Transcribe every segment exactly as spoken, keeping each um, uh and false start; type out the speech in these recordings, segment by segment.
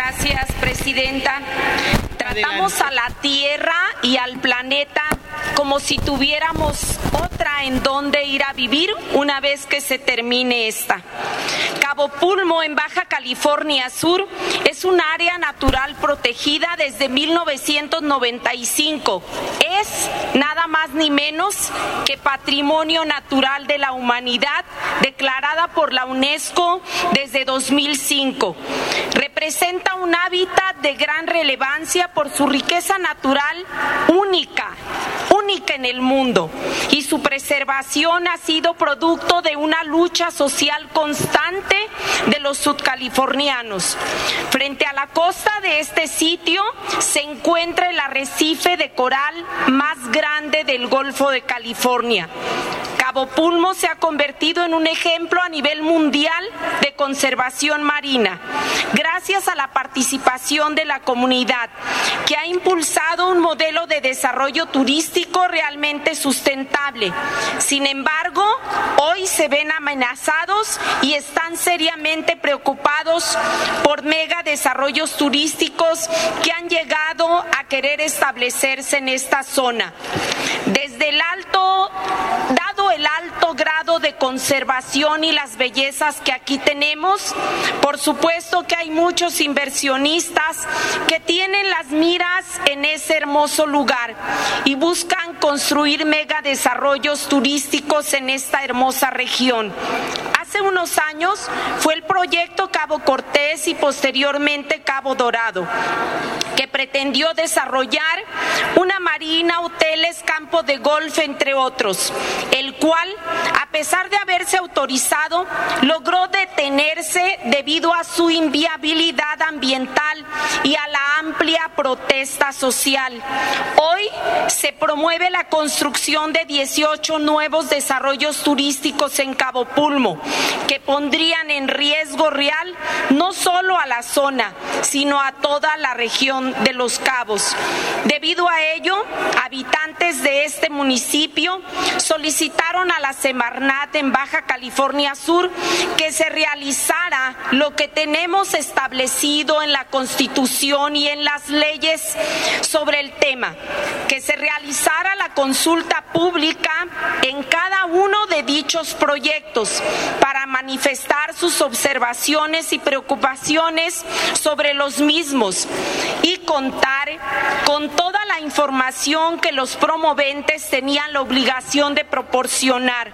Gracias, presidenta. Tratamos a la Tierra y al planeta como si tuviéramos otra en donde ir a vivir una vez que se termine esta. Cabo Pulmo, en Baja California Sur, es un área natural protegida desde mil novecientos noventa y cinco. Es nada más ni menos que Patrimonio Natural de la Humanidad, declarada por la UNESCO desde dos mil cinco. Representa un hábitat de gran relevancia por su riqueza natural única, única en el mundo, y su preservación ha sido producto de una lucha social constante de los sudcalifornianos. Frente a la costa de este sitio se encuentra el arrecife de coral más grande del Golfo de California. Cabo Pulmo se ha convertido en un ejemplo a nivel mundial de conservación marina, gracias a la participación de la comunidad, que ha impulsado un modelo de desarrollo turístico realmente sustentable. Sin embargo, hoy se ven amenazados y están seriamente preocupados por mega desarrollos turísticos que han llegado a querer establecerse en esta zona. Desde el alto, dado el alto grado de conservación y las bellezas que aquí tenemos, por supuesto que hay muchos inversionistas que tienen las miras en ese hermoso lugar y buscan construir mega desarrollos turísticos en esta hermosa región. Hace unos años fue el proyecto Cabo Cortés y posteriormente Cabo Dorado, que pretendió desarrollar una marina, hoteles, campo de golf, entre otros, el cual, a pesar de haberse autorizado, logró detenerse debido a su inviabilidad ambiental y a la amplia protesta social. Hoy se promueve la construcción de dieciocho nuevos desarrollos turísticos en Cabo Pulmo, que pondrían en riesgo real no solo a la zona, sino a toda la región de Los Cabos. Debido a ello, habitantes de este municipio solicitaron a la Semarnat en Baja California Sur que se realizara lo que tenemos establecido en la Constitución y en las leyes sobre el tema, que se realizara la consulta pública en cada uno de dichos proyectos para manifestar sus observaciones y preocupaciones sobre los mismos y contar con toda la información que los promoventes tenían la obligación de proporcionar.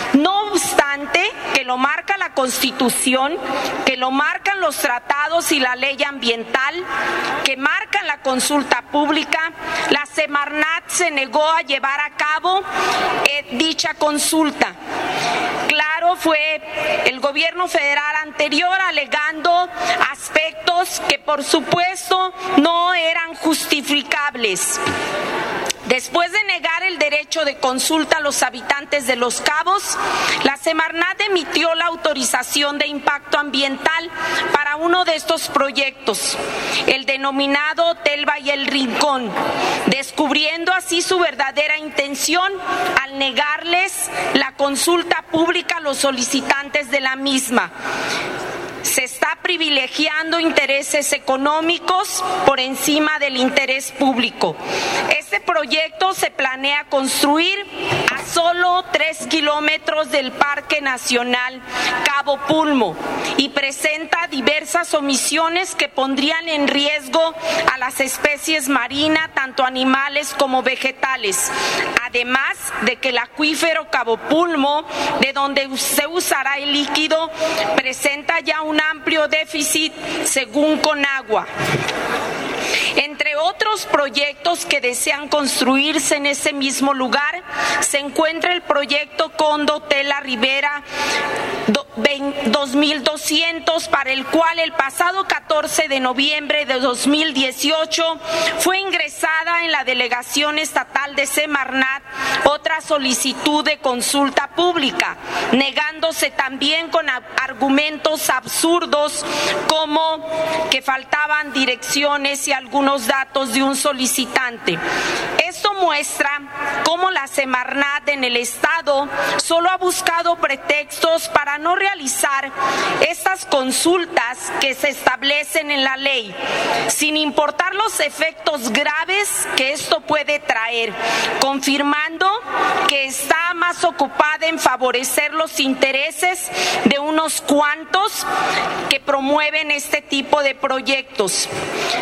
No obstante, que lo marca la Constitución, que lo marcan los tratados y la ley ambiental, que marcan la consulta pública, la Semarnat se negó a llevar a cabo eh, dicha consulta. Claro, fue el gobierno federal anterior alegando aspectos que por supuesto no eran justificables. Después de negar el derecho de consulta a los habitantes de Los Cabos, la Semarnat emitió la autorización de impacto ambiental para uno de estos proyectos, el denominado Hotel Valle El Rincón, descubriendo así su verdadera intención al negarles la consulta pública a los solicitantes de la misma. Se está privilegiando intereses económicos por encima del interés público. Este proyecto se planea construir a solo tres kilómetros del Parque Nacional Cabo Pulmo y presenta diversas omisiones que pondrían en riesgo a las especies marinas, tanto animales como vegetales. Además de que el acuífero Cabo Pulmo, de donde se usará el líquido, presenta ya un amplio déficit según Conagua. Entre otros proyectos que desean construirse en ese mismo lugar, se encuentra el proyecto Condo Hotel La Ribera dos mil doscientos, para el cual el pasado catorce de noviembre de dos mil dieciocho fue ingresada en la delegación estatal de Semarnat otra solicitud de consulta pública, negándose también con argumentos absurdos como que faltaban direcciones y algunos datos de un solicitante. Esto muestra cómo la Semarnat en el Estado solo ha buscado pretextos para no realizar estas consultas que se establecen en la ley, sin importar los efectos graves que esto puede traer, confirmando que está más ocupada en favorecer los intereses de unos cuantos que promueven este tipo de proyectos,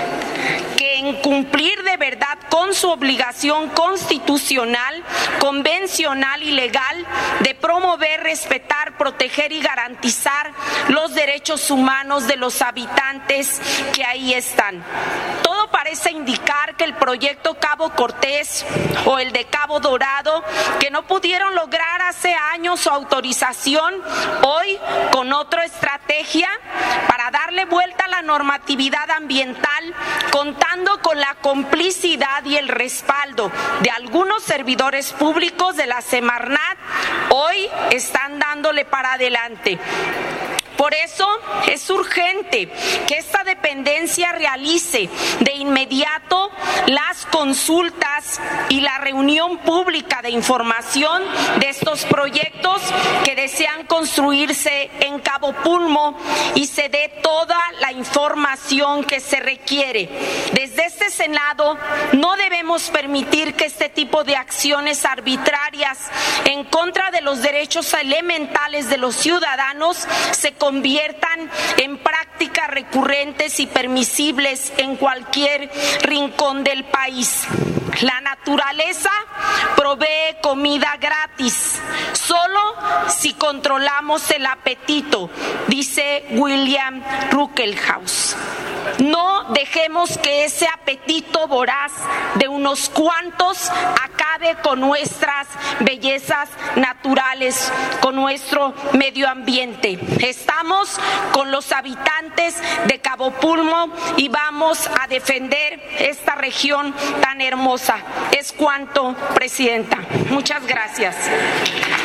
que en cumplir de verdad con su obligación constitucional, convencional y legal de promover, respetar, proteger y garantizar los derechos humanos de los habitantes que ahí están. Todo parece indicar que el proyecto Cabo Cortés o el de Cabo Dorado, que no pudieron lograr hace años su autorización, hoy con otra estrategia para darle vuelta a la normatividad ambiental, contando con la complicidad y el respaldo de algunos servidores públicos de la Semarnat, hoy están dándole para adelante. Por eso es urgente que esta dependencia realice de inmediato las consultas y la reunión pública de información de estos proyectos que desean construirse en Cabo Pulmo y se dé toda la información que se requiere. Desde este Senado no debemos permitir que este tipo de acciones arbitrarias en contra de los derechos elementales de los ciudadanos se conviertan en prácticas recurrentes y permisibles en cualquier rincón del país. La naturaleza provee comida gratis, solo si controlamos el apetito, dice William Ruckelshaus. No dejemos que ese apetito voraz de unos cuantos acabe con nuestras bellezas naturales, con nuestro medio ambiente. Estamos con los habitantes de Cabo Pulmo y vamos a defender esta región tan hermosa. Es cuanto, Presidenta. Muchas gracias.